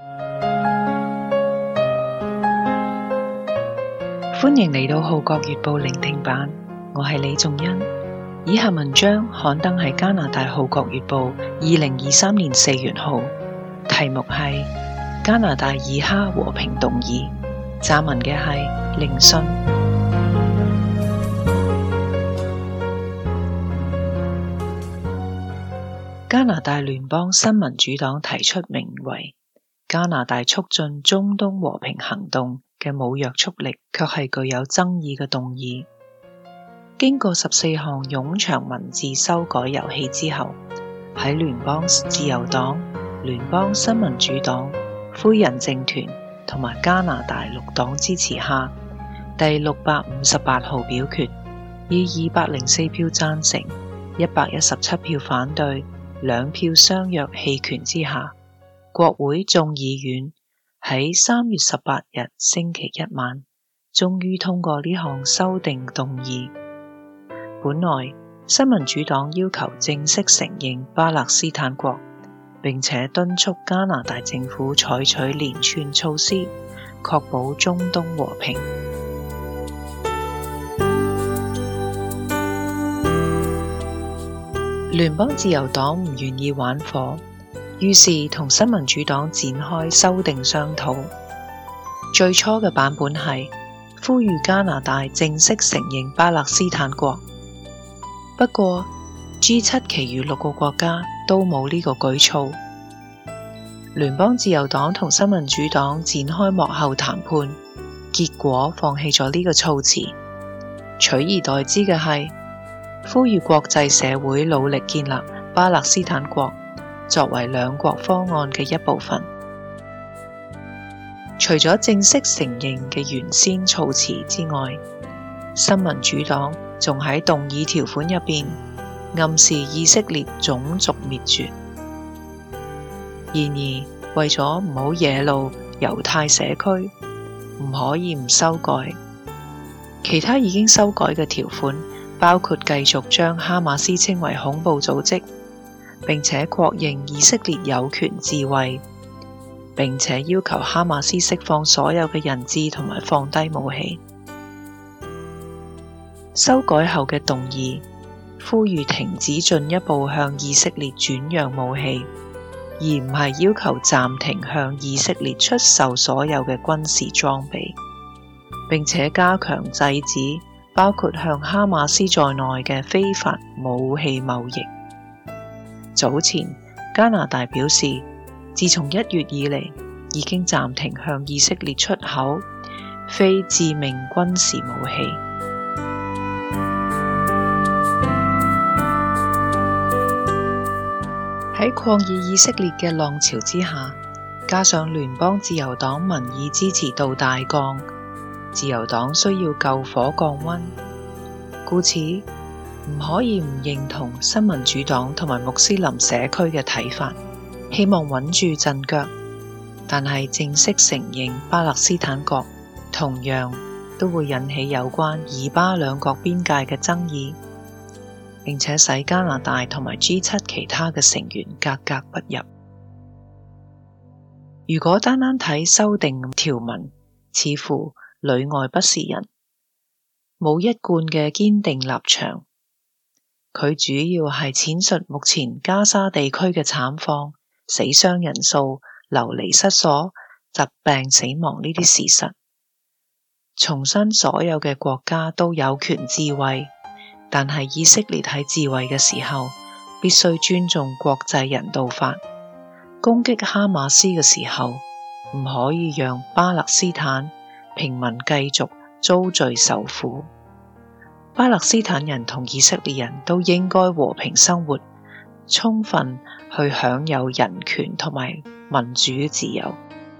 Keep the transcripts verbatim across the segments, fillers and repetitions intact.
歡迎嚟到《號角月報》聆聽版，我係李仲恩。以下文章刊登喺加拿大《號角月報》二零二三年四月號，題目係加拿大以哈和平動議，撰文嘅係凌信。加拿大聯邦新民主黨提出名為加拿大促進中東和平行動嘅冇約束力卻係具有爭議嘅動議。經過十四項冗長文字修改遊戲之後，喺聯邦自由黨、聯邦新民主黨、灰人政團同埋加拿大綠黨支持下，第六百五十八號表決以二百零四票贊成、一百一十七票反對、兩票相約棄權之下，國會眾議院喺三月十八日星期一晚，終於通過呢項修訂動議。本來新民主黨要求正式承認巴勒斯坦國，並且敦促加拿大政府採取連串措施，確保中東和平。聯邦自由黨唔願意玩火，於是同新民主黨展開修訂商討。最初嘅版本係呼籲加拿大正式承認巴勒斯坦國，不過 G 七 其餘六個國家都冇呢個舉措。聯邦自由黨同新民主黨展開幕後談判，結果放棄咗呢個措辭，取而代之嘅係呼籲國際社會努力建立巴勒斯坦國作為兩國方案嘅一部分。除咗正式承認嘅原先措辭之外，新民主黨仲喺動議條款入邊暗示以色列種族滅絕。然而，為咗唔好惹怒猶太社區，唔可以唔修改。其他已經修改嘅條款包括繼續將哈馬斯稱為恐怖組織，並且確認以色列有權自衛，並且要求哈馬斯釋放所有嘅人質同埋放低武器。修改後嘅動議呼籲停止進一步向以色列轉讓武器，而唔係要求暫停向以色列出售所有嘅軍事裝備，並且加強制止包括向哈馬斯在內嘅非法武器貿易。早前加拿大表示，自從一月以嚟已經暫停向以色列出口非致命軍事武器。喺抗議以色列嘅浪潮之下，加上聯邦自由黨民意支持度大降，自由黨需要救火降溫，故此唔可以唔認同新民主黨同埋穆斯林社區嘅睇法，希望穩住陣腳。但係正式承認巴勒斯坦國，同樣都會引起有關以巴兩國邊界嘅爭議，並且使加拿大同埋 G 七 其他嘅成員格格不入。如果單單睇修訂條文，似乎裏外不是人，冇一貫嘅堅定立場。佢主要係闡述目前加沙地區嘅慘況、死傷人數、流離失所、疾病死亡呢啲事實，重申所有嘅國家都有權自衛，但係以色列喺自衛嘅時候必須尊重國際人道法。攻擊哈馬斯嘅時候，唔可以讓巴勒斯坦平民繼續遭罪受苦。巴勒斯坦人同以色列人都應該和平生活，充分去享有人權同埋民主自由。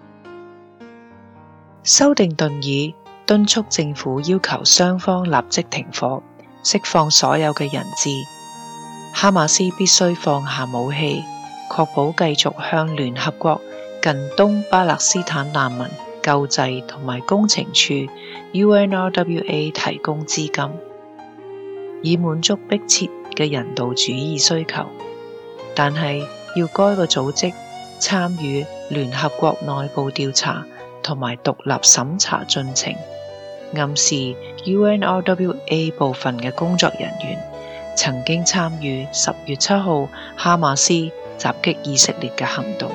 修訂動議敦促政府要求雙方立即停火，釋放所有嘅人質。哈馬斯必須放下武器，確保繼續向聯合國近東巴勒斯坦難民救濟同埋工程處 U N R W A 提供資金，以滿足迫切嘅人道主義需求。但係要該個組織參與聯合國內部調查同埋獨立審查進程，暗示 U N R W A 部分嘅工作人員曾經參與十月七號哈馬斯襲擊以色列嘅行動。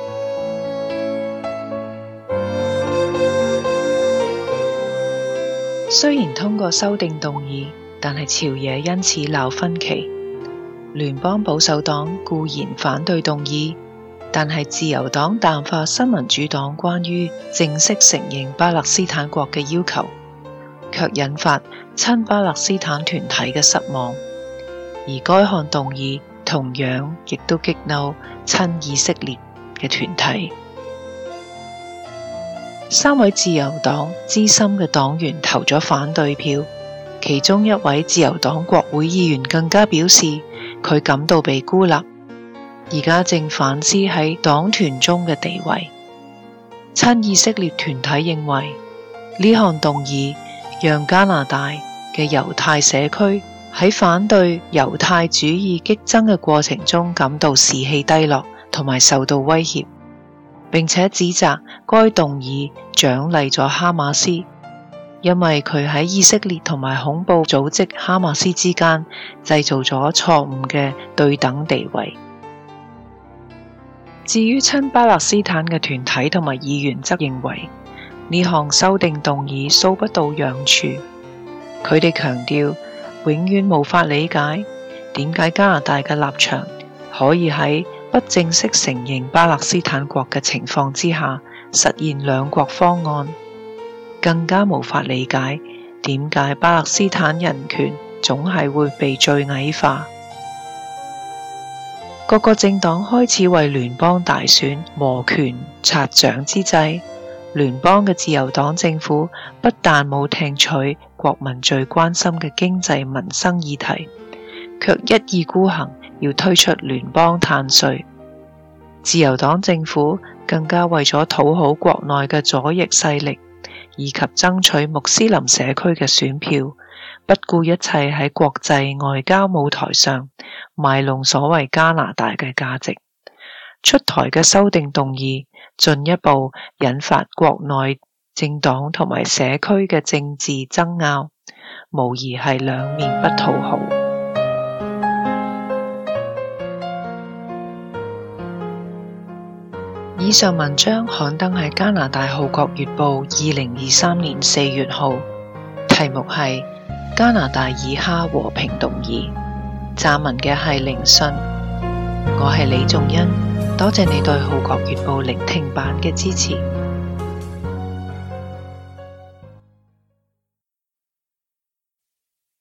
雖然通過修訂動議，但係朝野因此鬧分歧。聯邦保守黨固然反對動議，但係自由黨淡化新民主黨關於正式承認巴勒斯坦國嘅要求，卻引發親巴勒斯坦團體嘅失望。而該項動議同樣亦都激嬲親以色列嘅團體。三位自由黨資深嘅黨員投咗反對票，其中一位自由黨國會議員更加表示佢感到被孤立，而家正反思喺黨團中嘅地位。親以色列團體認為呢項動議讓加拿大嘅猶太社區喺反對猶太主義激增嘅過程中感到士氣低落同埋受到威脅，並且指責該動議獎勵咗哈馬斯，因為佢喺以色列同埋恐怖組織哈馬斯之間製造咗錯誤嘅對等地位。至於親巴勒斯坦嘅團體同埋議員則認為呢項修訂動議搔不到癢處，佢哋強調永遠無法理解點解加拿大嘅立場可以喺不正式承認巴勒斯坦國嘅情況之下實現兩國方案，更加無法理解點解巴勒斯坦人權總係會被最矮化。各個政黨開始為聯邦大選摩拳擦掌之際，聯邦嘅自由黨政府不但冇聽取國民最關心嘅經濟民生議題，卻一意孤行要推出聯邦碳稅。自由黨政府更加為咗討好國內嘅左翼勢力，以及爭取穆斯林社區嘅選票，不顧一切喺國際外交舞台上賣弄所謂加拿大嘅價值。出台嘅修訂動議進一步引發國內政黨同埋社區嘅政治爭拗，無疑係兩面不討好。以上文章刊登喺加拿大《號角月報》二零二三年四月號，題目係加拿大以哈和平動議，撰文嘅係凌信。我係李仲恩，多謝你對《號角月報》聆聽版嘅支持。